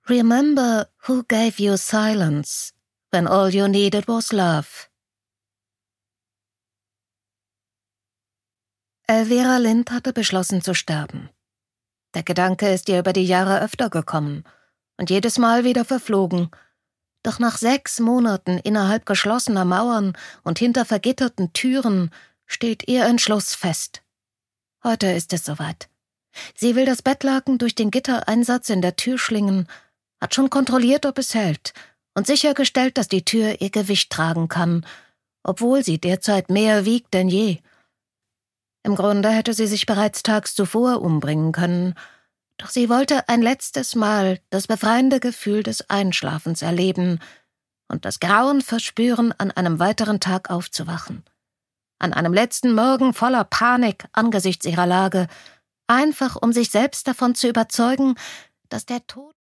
Remember who gave you silence when all you needed was love. Elvira Lind hatte beschlossen zu sterben. Der Gedanke ist ihr über die Jahre öfter gekommen und jedes Mal wieder verflogen. Doch nach 6 Monaten innerhalb geschlossener Mauern und hinter vergitterten Türen steht ihr Entschluss fest. Heute ist es soweit. Sie will das Bettlaken durch den Gittereinsatz in der Tür schlingen, hat schon kontrolliert, ob es hält und sichergestellt, dass die Tür ihr Gewicht tragen kann, obwohl sie derzeit mehr wiegt denn je. Im Grunde hätte sie sich bereits tags zuvor umbringen können, doch sie wollte ein letztes Mal das befreiende Gefühl des Einschlafens erleben und das Grauen verspüren, an einem weiteren Tag aufzuwachen. An einem letzten Morgen voller Panik angesichts ihrer Lage, einfach um sich selbst davon zu überzeugen, dass der Tod